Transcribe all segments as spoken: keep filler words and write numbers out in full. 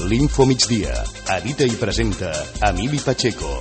L'Info Migdia. Edita i presenta Emili Pacheco.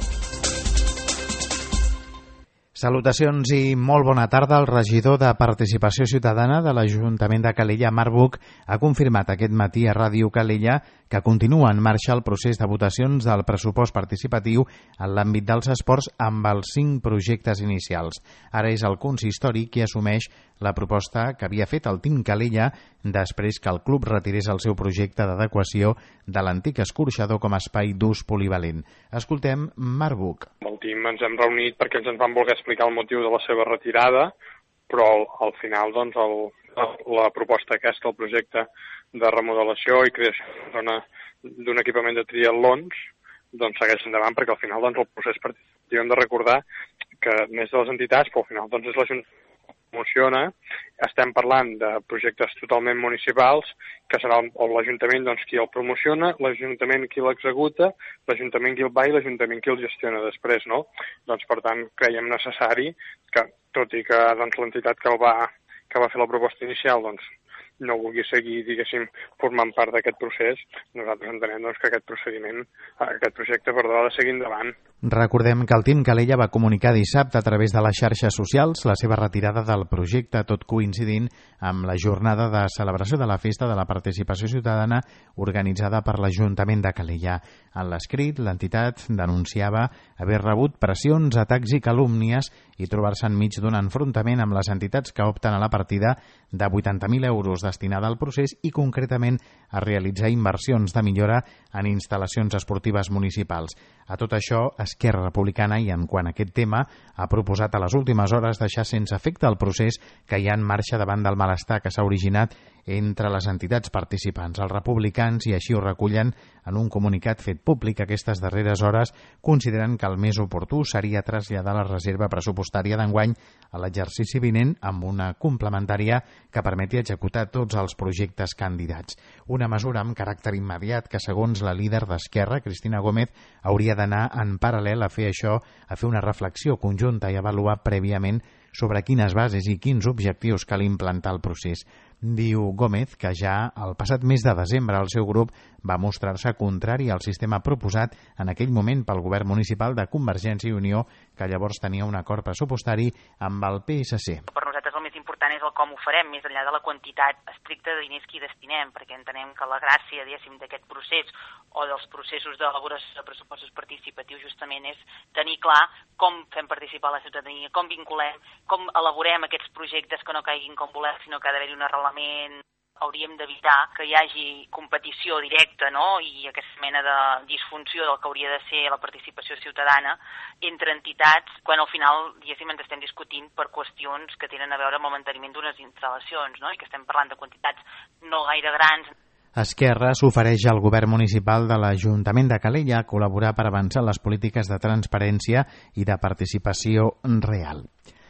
Salutacions i molt bona tarda. El regidor de Participació Ciutadana de l'Ajuntament de Calella, Marc Buch, ha confirmat aquest matí a Ràdio Calella que continua en marxa el procés de votacions del pressupost participatiu en l'àmbit dels esports amb els cinc projectes inicials. Ara és el consistori qui assumeix la proposta que havia fet el Team Calella després que el club retirés el seu projecte d'adequació de l'antic escorxador com a espai d'ús polivalent. Escoltem Marc Buch. El team ens hem reunit perquè ens en van voler explicar el motiu de la seva retirada, però al, al final doncs, el, la proposta aquesta, el projecte de remodelació i creació d'una d'un equipament de triatlons, doncs segueix endavant perquè al final doncs, el procés participatiu hem de recordar que més de les entitats, però al final doncs, és l'Ajuntament que promociona. Estem parlant de projectes totalment municipals, que serà l'Ajuntament doncs, qui el promociona, l'Ajuntament qui l'executa, l'Ajuntament qui el va i l'Ajuntament qui el gestiona després, no? Doncs, per tant, creiem necessari que, tot i que doncs, l'entitat que, el va, que va fer la proposta inicial doncs, no vulgui seguir, diguéssim, formant part d'aquest procés, nosaltres entenem doncs, que aquest procediment, aquest projecte, perdó, ha de seguir endavant. Recordem que el Team Calella va comunicar dissabte a través de les xarxes socials la seva retirada del projecte, tot coincidint amb la jornada de celebració de la Festa de la Participació Ciutadana organitzada per l'Ajuntament de Calella. En l'escrit, l'entitat denunciava haver rebut pressions, atacs i calúmnies i trobar-se enmig d'un enfrontament amb les entitats que opten a la partida de vuitanta mil euros destinada al procés i concretament a realitzar inversions de millora en instal·lacions esportives municipals. A tot això, Esquerra Republicana, i en quant a aquest tema, ha proposat a les últimes hores deixar sense efecte el procés que hi ha en marxa davant del malestar que s'ha originat entre les entitats participants. Els republicans, i així ho recullen en un comunicat fet públic aquestes darreres hores, consideren que el més oportú seria traslladar la reserva pressupostària d'enguany a l'exercici vinent amb una complementària que permeti executar tots els projectes candidats. Una mesura amb caràcter immediat que, segons la líder d'Esquerra, Cristina Gómez, hauria d'anar en paral·lel a fer això, a fer una reflexió conjunta i avaluar prèviament sobre quines bases i quins objectius cal implantar el procés. Diu Gómez que ja el passat mes de desembre el seu grup va mostrar-se contrari al sistema proposat en aquell moment pel govern municipal de Convergència i Unió, que llavors tenia un acord pressupostari amb el P S C. Per nosaltres el més important és el com ho farem, més enllà de la quantitat estricta de diners que hi destinem, perquè entenem que la gràcia, diguéssim, d'aquest procés o dels processos d'elaboració de pressupostos participatius justament és tenir clar com fem participar la ciutadania, com vinculem, com elaborem aquests projectes que no caiguin com volem, sinó que ha d'haver-hi un arrelament. Hauríem d'evitar que hi hagi competició directa, no?, i aquesta mena de disfunció del que hauria de ser la participació ciutadana entre entitats, quan al final, diguéssim, ens estem discutint per qüestions que tenen a veure amb el manteniment d'unes instal·lacions, no?, i que estem parlant de quantitats no gaire grans. Esquerra s'ofereix al govern municipal de l'Ajuntament de Calella a col·laborar per avançar les polítiques de transparència i de participació real.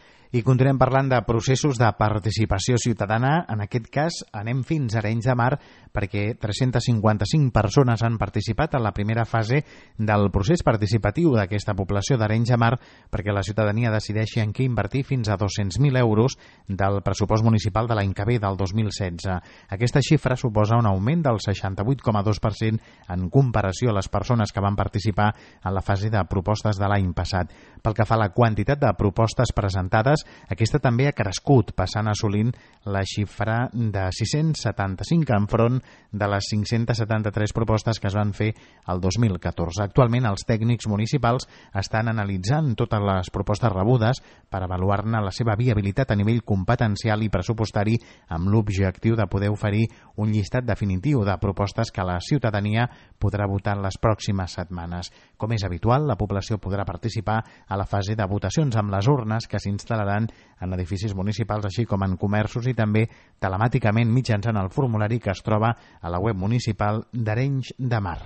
I continuem parlant de processos de participació ciutadana. En aquest cas anem fins a Arenys de Mar perquè tres-centes cinquanta-cinc persones han participat en la primera fase del procés participatiu d'aquesta població d'Arenys de Mar perquè la ciutadania decideixi en què invertir fins a dos-cents mil euros del pressupost municipal de l'any que ve, del dos mil setze. Aquesta xifra suposa un augment del seixanta-vuit coma dos per cent en comparació a les persones que van participar en la fase de propostes de l'any passat. Pel que fa a la quantitat de propostes presentades, aquesta també ha crescut, passant assolint la xifra de sis-cents setanta-cinc enfront de les cinc-centes setanta-tres propostes que es van fer el dos mil catorze. Actualment, els tècnics municipals estan analitzant totes les propostes rebudes per avaluar-ne la seva viabilitat a nivell competencial i pressupostari amb l'objectiu de poder oferir un llistat definitiu de propostes que la ciutadania podrà votar en les pròximes setmanes. Com és habitual, la població podrà participar a la fase de votacions amb les urnes que s'instal·laran en edificis municipals, així com en comerços i també telemàticament mitjançant el formulari que es troba a la web municipal d'Arenys de Mar.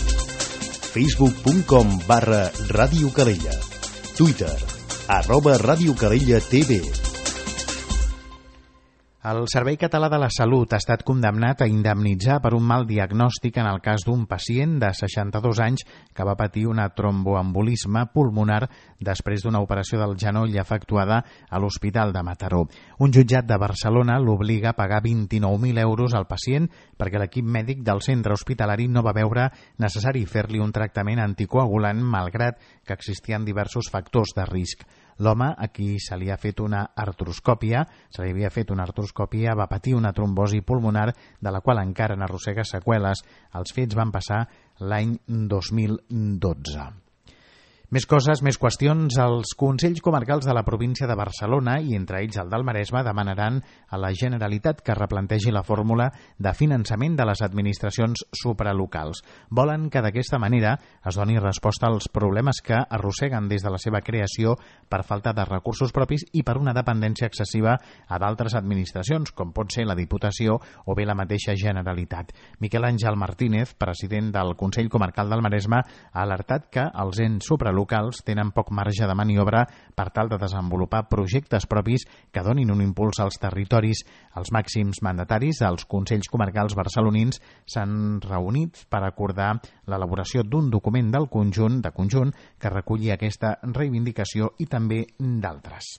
facebook punt com barra Ràdio Calella. Twitter, arroba Ràdio Calella T V. El Servei Català de la Salut ha estat condemnat a indemnitzar per un mal diagnòstic en el cas d'un pacient de seixanta-dos anys que va patir una tromboembolisme pulmonar després d'una operació del genoll efectuada a l'Hospital de Mataró. Un jutjat de Barcelona l'obliga a pagar vint-i-nou mil euros al pacient perquè l'equip mèdic del centre hospitalari no va veure necessari fer-li un tractament anticoagulant malgrat que existien diversos factors de risc. L'home, a qui se li ha fet una artroscòpia, se li havia fet una artroscòpia, va patir una trombosi pulmonar de la qual encara n'arrossega seqüeles. Els fets van passar l'any dos mil dotze. Més coses, més qüestions. Els Consells Comarcals de la província de Barcelona, i entre ells el del Maresme, demanaran a la Generalitat que replantegi la fórmula de finançament de les administracions supralocals. Volen que d'aquesta manera es doni resposta als problemes que arrosseguen des de la seva creació per falta de recursos propis i per una dependència excessiva a d'altres administracions, com pot ser la Diputació o bé la mateixa Generalitat. Miquel Àngel Martínez, president del Consell Comarcal del Maresme, ha alertat que els ens supralocals locals tenen poc marge de maniobra per tal de desenvolupar projectes propis que donin un impuls als territoris. Els màxims mandataris dels Consells Comarcals barcelonins s'han reunit per acordar l'elaboració d'un document del conjunt de conjunt que reculli aquesta reivindicació i també d'altres.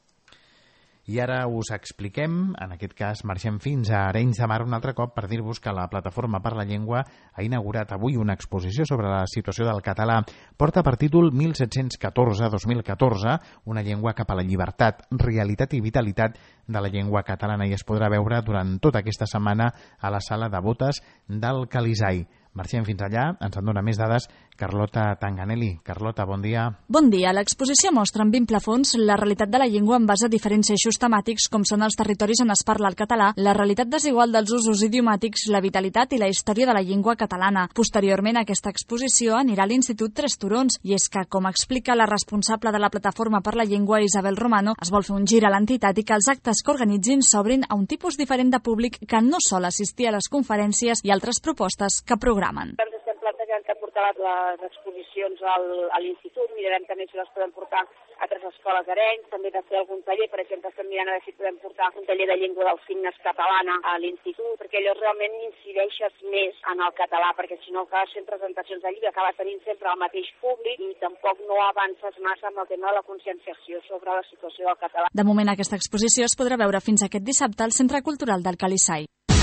I ara us expliquem, en aquest cas marxem fins a Arenys de Mar un altre cop per dir-vos que la Plataforma per la Llengua ha inaugurat avui una exposició sobre la situació del català. Porta per títol mil set-cents catorze a dos mil catorze, una llengua cap a la llibertat, realitat i vitalitat de la llengua catalana, i es podrà veure durant tota aquesta setmana a la sala de botes del Calisai. Marxem fins allà, ens en dona més dades Carlota Tanganelli. Carlota, bon dia. Bon dia. L'exposició mostra en vint plafons la realitat de la llengua en base a diferents eixos temàtics com són els territoris on es parla el català, la realitat desigual dels usos idiomàtics, la vitalitat i la història de la llengua catalana. Posteriorment, aquesta exposició anirà a l'Institut Tres Turons, i és que, com explica la responsable de la Plataforma per la Llengua, Isabel Romano, es vol fer un gir a l'entitat i que els actes que organitzin s'obrin a un tipus diferent de públic que no sol assistir a les conferències i altres propostes que programen. Ens estem plantejant que portar les exposicions al, a l'Institut, mirarem també si les podem portar a altres escoles d'Arenys, també de fer algun taller, per exemple, estem mirant a veure si podem portar un taller de llengua dels signes catalana a l'Institut, perquè allò realment incideixes més en el català, perquè si no acabes fent presentacions de llibre, acabes tenint sempre el mateix públic i tampoc no avances massa amb el tema de la conscienciació sobre la situació del català. De moment, aquesta exposició es podrà veure fins aquest dissabte al Centre Cultural del Calisai.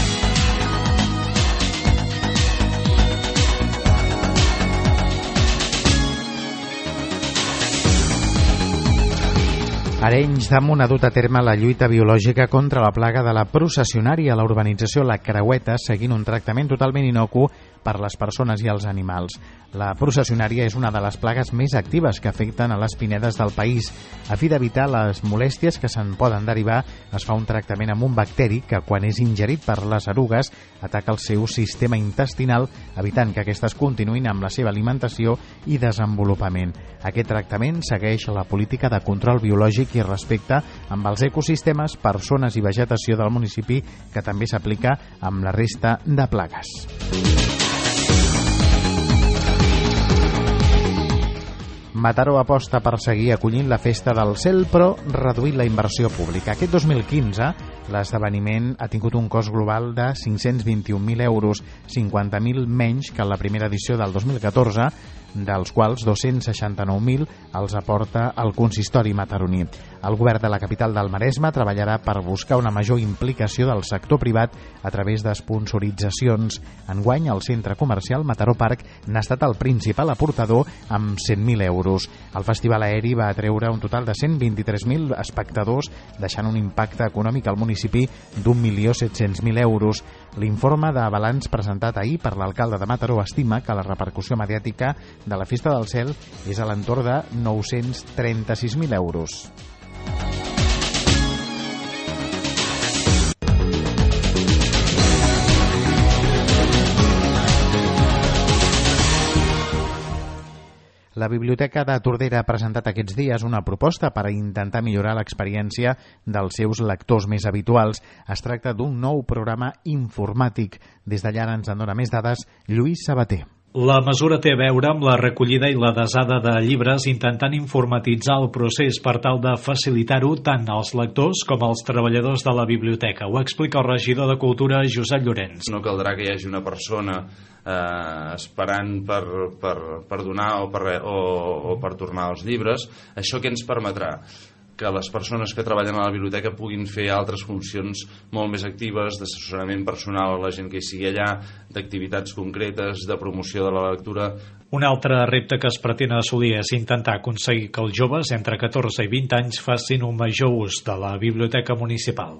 Arenys de Munt ha dut a terme la lluita biològica contra la plaga de la processionària a la urbanització La Creueta, seguint un tractament totalment inocu per les persones i els animals. La processionària és una de les plagues més actives que afecten a les pinedes del país. A fi d'evitar les molèsties que se'n poden derivar, es fa un tractament amb un bacteri que, quan és ingerit per les erugues, ataca el seu sistema intestinal, evitant que aquestes continuïn amb la seva alimentació i desenvolupament. Aquest tractament segueix la política de control biològic i respecte amb els ecosistemes, persones i vegetació del municipi, que també s'aplica amb la resta de plagues. Mataró aposta per seguir acollint la Festa del Cel, però reduint la inversió pública. Aquest dos mil quinze, l'esdeveniment ha tingut un cost global de cinc-cents vint-i-un mil euros, cinquanta mil menys que en la primera edició del dos mil catorze, dels quals dos-cents seixanta-nou mil els aporta el consistori mataroní. El govern de la capital del Maresme treballarà per buscar una major implicació del sector privat a través d'esponsoritzacions. Enguany, el centre comercial Mataró Parc n'ha estat el principal aportador amb cent mil euros. El festival aeri va atreure un total de cent vint-i-tres mil espectadors, deixant un impacte econòmic al municipi d'un milió set-cents mil euros. L'informe de balanç presentat ahir per l'alcalde de Mataró estima que la repercussió mediàtica de la Festa del Cel és a l'entorn de nou-cents trenta-sis mil euros. La Biblioteca de Tordera ha presentat aquests dies una proposta per a intentar millorar l'experiència dels seus lectors més habituals. Es tracta d'un nou programa informàtic. Des d'allà ens en dona més dades Lluís Sabater. La mesura té a veure amb la recollida i la desada de llibres, intentant informatitzar el procés per tal de facilitar-ho tant als lectors com als treballadors de la biblioteca. Ho explica el regidor de Cultura, Josep Llorenç. No caldrà que hi hagi una persona eh, esperant per, per, per donar o per, o, o per tornar els llibres. Això què ens permetrà? Que les persones que treballen a la biblioteca puguin fer altres funcions molt més actives, d'assessorament personal a la gent que hi sigui allà, d'activitats concretes, de promoció de la lectura. Un altre repte que es pretén assolir és intentar aconseguir que els joves entre catorze i vint anys facin un major ús de la biblioteca municipal.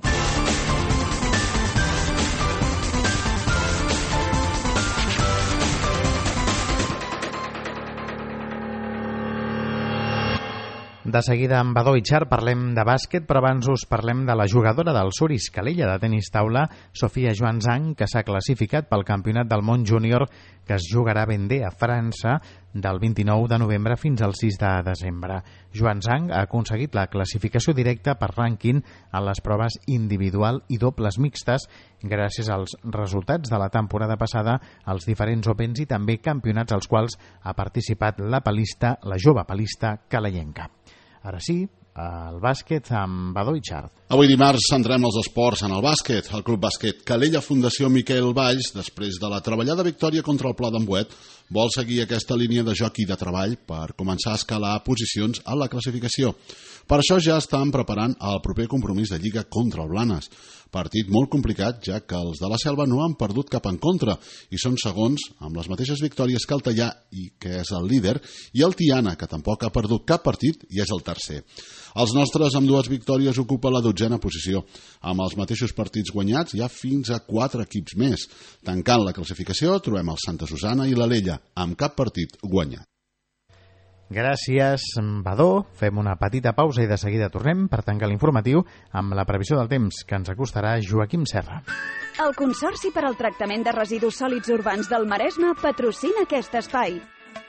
De seguida amb Badó i Char parlem de bàsquet, però abans us parlem de la jugadora del Suris Calella de tenis taula, Sofia Joan Zhang, que s'ha classificat pel Campionat del Món Júnior que es jugarà a Vendée, a França, del vint-i-nou de novembre fins al sis de desembre. Joan Zhang ha aconseguit la classificació directa per rànquing en les proves individual i dobles mixtes gràcies als resultats de la temporada passada als diferents Opens i també campionats als quals ha participat la palista, la jove palista calellenca. Ara sí, el bàsquet amb Badó i Char. Avui dimarts centrem els esports en el bàsquet. El Club Bàsquet Calella Fundació Miquel Valls, després de la treballada victòria contra el Pla d'Ambuet, vol seguir aquesta línia de joc i de treball per començar a escalar posicions a la classificació. Per això ja estan preparant el proper compromís de Lliga contra el Blanes. Partit molt complicat, ja que els de la Selva no han perdut cap encontre i són segons amb les mateixes victòries que el Tallà, i que és el líder, i el Tiana, que tampoc ha perdut cap partit i és el tercer. Els nostres, amb dues victòries, ocupa la dotzena posició. Amb els mateixos partits guanyats hi ha fins a quatre equips més. Tancant la classificació trobem el Santa Susana i l'Alella, amb cap partit guanyat. Gràcies, Badó. Fem una petita pausa i de seguida tornem per tancar l'informatiu amb la previsió del temps que ens acostarà Joaquim Serra. El Consorci per al Tractament de Residus Sòlids Urbans del Maresme patrocina aquest espai.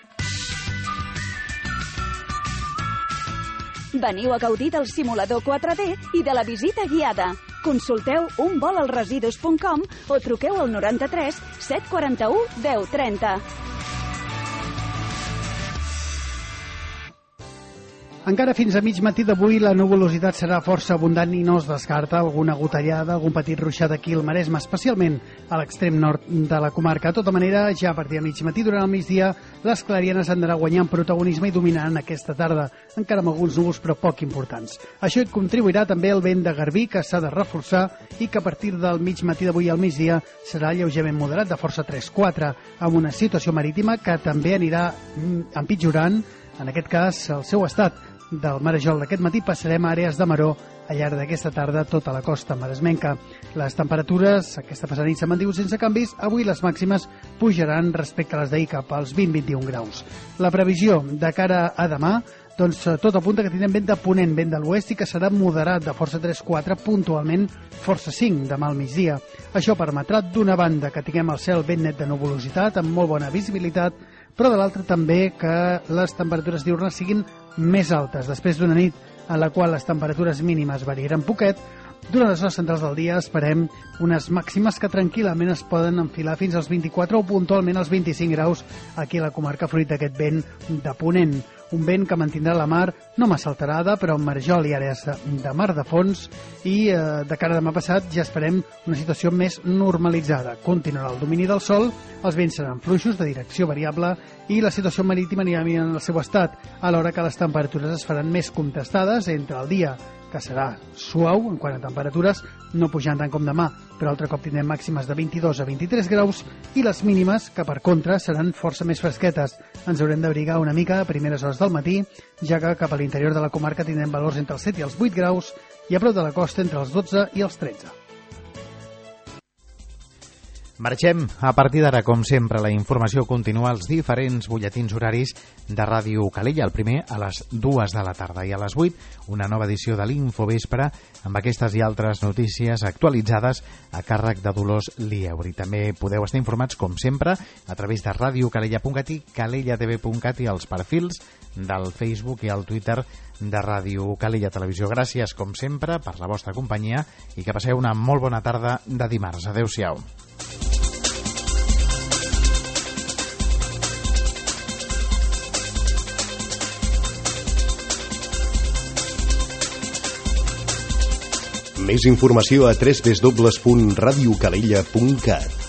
Veniu a gaudir del simulador quatre D i de la visita guiada. Consulteu un vol als residus punt com o truqueu al noranta-tres set quaranta-u deu trenta. Encara fins a mig matí d'avui la nuvolositat serà força abundant i no es descarta alguna gotellada, algun petit ruixat aquí al Maresme, especialment a l'extrem nord de la comarca. De tota manera, ja a partir de mig matí, durant el migdia, les clarianes han d'anar guanyant protagonisme i dominant aquesta tarda, encara amb alguns núvols però poc importants. Això hi contribuirà també el vent de Garbí, que s'ha de reforçar i que a partir del mig matí d'avui al migdia serà lleugerament moderat, de força tres quatre, amb una situació marítima que també anirà empitjorant, en aquest cas, el seu estat. Del Marejol d'aquest matí passarem a àrees de maró al llarg d'aquesta tarda tota la costa maresmenca. Les temperatures aquesta passada nit s'han mantingut sense canvis. Avui les màximes pujaran respecte a les d'ahir cap als vint a vint i un graus. La previsió de cara a demà, doncs tot apunta que tindrem vent de ponent, vent de l'oest i que serà moderat de força tres quatre, puntualment força cinc demà al migdia. Això permetrà d'una banda que tinguem el cel ben net de nuvolositat amb molt bona visibilitat, però de l'altra també que les temperatures diurnes siguin més altes, després d'una nit en la qual les temperatures mínimes variaran poquet. Durant les hores centrals del dia esperem unes màximes que tranquil·lament es poden enfilar fins als vint-i-quatre o puntualment als vint-i-cinc graus aquí a la comarca fruit d'aquest vent de ponent. Un vent que mantindrà la mar no massa alterada, però amb marjol i àrees de mar de fons, i eh, de cara a demà passat ja esperem una situació més normalitzada. Continuarà el domini del sol, els vents seran fluixos de direcció variable i la situació marítima anirà mirant el seu estat, alhora que les temperatures es faran més contrastades entre el dia, que serà suau en quant a temperatures, no pujant tant com demà, però altre cop tindrem màximes de vint-i-dos a vint-i-tres graus, i les mínimes, que per contra seran força més fresquetes. Ens haurem d'abrigar una mica a primeres hores del matí, ja que cap a l'interior de la comarca tindrem valors entre els set i els vuit graus, i a prop de la costa entre els dotze i els tretze. Marxem. A partir d'ara, com sempre, la informació continua als diferents butlletins horaris de Ràdio Calella. El primer a les dues de la tarda i a les vuit una nova edició de l'Infovespre amb aquestes i altres notícies actualitzades a càrrec de Dolors Lieuri. També podeu estar informats, com sempre, a través de radiocalella punt cat i calella t v punt cat i els perfils del Facebook i el Twitter de Ràdio Calella Televisió. Gràcies, com sempre, per la vostra companyia i que passeu una molt bona tarda de dimarts. Adéu-siau. Més informació a w w w punt radio calella punt cat.